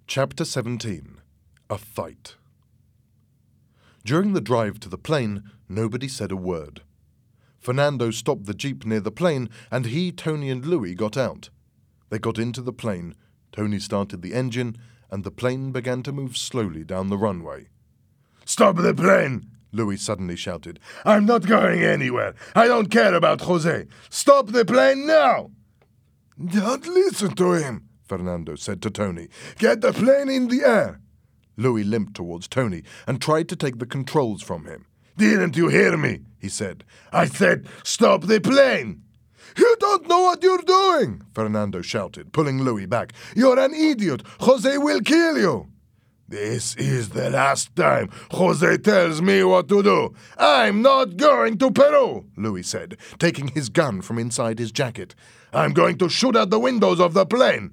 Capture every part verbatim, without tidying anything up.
Chapter seventeen. A Fight. During the drive to the plane, nobody said a word. Fernando stopped the jeep near the plane, and he, Tony, and Louis got out. They got into the plane, Tony started the engine, and the plane began to move slowly down the runway. "Stop the plane!" Louis suddenly shouted. "I'm not going anywhere. I don't care about Jose. Stop the plane now!" "Don't listen to him," Fernando said to Tony. "Get the plane in the air." Louis limped towards Tony and tried to take the controls from him. "Didn't you hear me?" he said. "I said, stop the plane!" "You don't know what you're doing," Fernando shouted, pulling Louis back. "You're an idiot. Jose will kill you." "This is the last time Jose tells me what to do. I'm not going to Peru," Louis said, taking his gun from inside his jacket. "I'm going to shoot out the windows of the plane."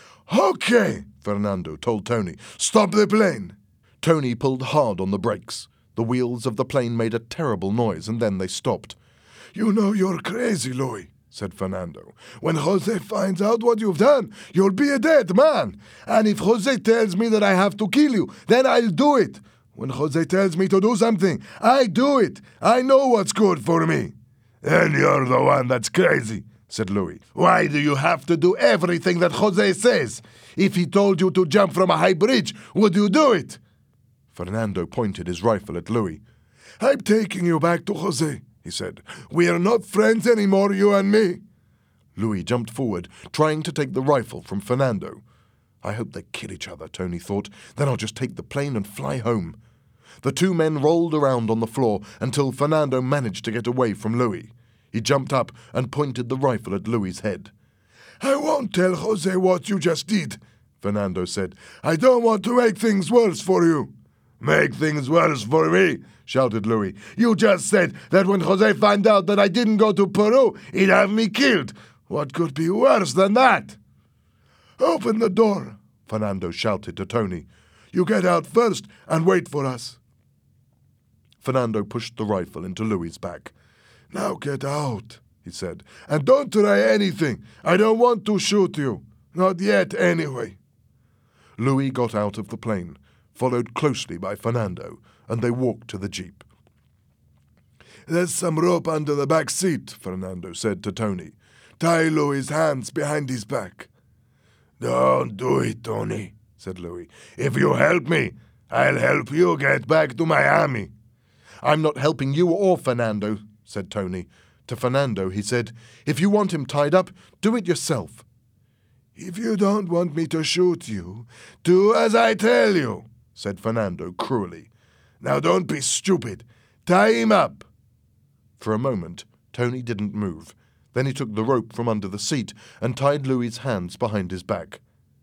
"Okay," Fernando told Tony. "Stop the plane." Tony pulled hard on the brakes. The wheels of the plane made a terrible noise, and then they stopped. "You know you're crazy, Louis," said Fernando. "When Jose finds out what you've done, you'll be a dead man. And if Jose tells me that I have to kill you, then I'll do it. When Jose tells me to do something, I do it. I know what's good for me." "Then you're the one that's crazy," said Louis. "Why do you have to do everything that Jose says? If he told you to jump from a high bridge, would you do it?" Fernando pointed his rifle at Louis. "I'm taking you back to Jose," he said. "We are not friends anymore, you and me." Louis jumped forward, trying to take the rifle from Fernando. I hope they kill each other, Tony thought. Then I'll just take the plane and fly home. The two men rolled around on the floor until Fernando managed to get away from Louis. He jumped up and pointed the rifle at Louis's head. "I won't tell Jose what you just did," Fernando said. "I don't want to make things worse for you." "Make things worse for me?" shouted Louis. "You just said that when Jose found out that I didn't go to Peru, he'd have me killed. What could be worse than that?" "Open the door," Fernando shouted to Tony. "You get out first and wait for us." Fernando pushed the rifle into Louis's back. "Now get out," he said, "and don't try anything. I don't want to shoot you. Not yet, anyway." Louis got out of the plane, followed closely by Fernando, and they walked to the jeep. "There's some rope under the back seat," Fernando said to Tony. "Tie Louis's hands behind his back." "Don't do it, Tony," said Louis. "If you help me, I'll help you get back to Miami." "I'm not helping you or Fernando," said Tony. To Fernando, he said, "If you want him tied up, do it yourself." "If you don't want me to shoot you, do as I tell you," said Fernando cruelly. "Now don't be stupid. Tie him up." For a moment, Tony didn't move. Then he took the rope from under the seat and tied Louis's hands behind his back.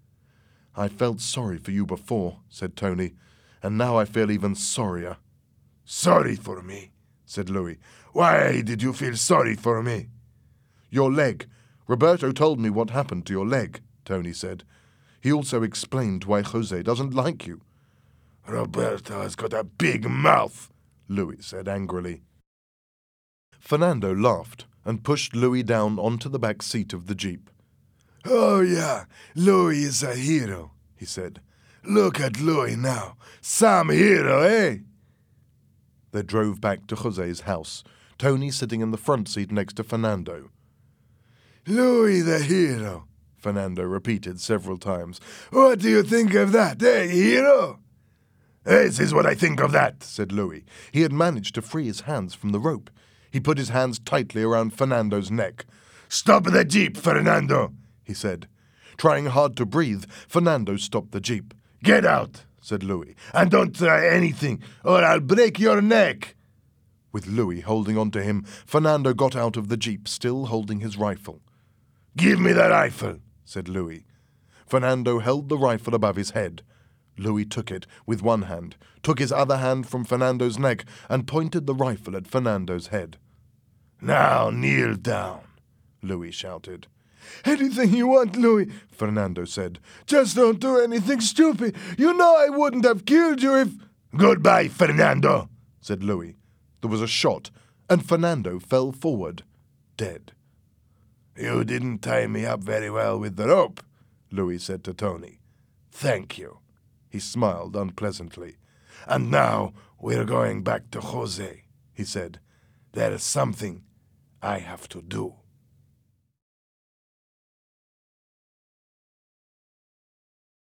"I felt sorry for you before," said Tony, "and now I feel even sorrier." "Sorry for me?" said Louis. "Why did you feel sorry for me?" "Your leg. Roberto told me what happened to your leg," Tony said. He also explained why Jose doesn't like you. "Roberto has got a big mouth," Louis said angrily. Fernando laughed and pushed Louis down onto the back seat of the jeep. "Oh yeah, Louis is a hero," he said. "Look at Louis now. Some hero, eh?" They drove back to Jose's house, Tony sitting in the front seat next to Fernando. "Louis the hero," Fernando repeated several times. "What do you think of that, eh, hero?" "This is what I think of that," said Louis. He had managed to free his hands from the rope. He put his hands tightly around Fernando's neck. "Stop the jeep, Fernando," he said. Trying hard to breathe, Fernando stopped the jeep. "Get out," said Louis, "and don't try anything, or I'll break your neck." With Louis holding on to him, Fernando got out of the jeep, still holding his rifle. "Give me the rifle," said Louis. Fernando held the rifle above his head. Louis took it with one hand, took his other hand from Fernando's neck, and pointed the rifle at Fernando's head. "Now kneel down," Louis shouted. "Anything you want, Louis," Fernando said. "Just don't do anything stupid. You know I wouldn't have killed you if—" "Goodbye, Fernando," said Louis. There was a shot, and Fernando fell forward, dead. "You didn't tie me up very well with the rope," Louis said to Tony. Thank you. He smiled unpleasantly. And now we're going back to Jose, he said. There is something I have to do.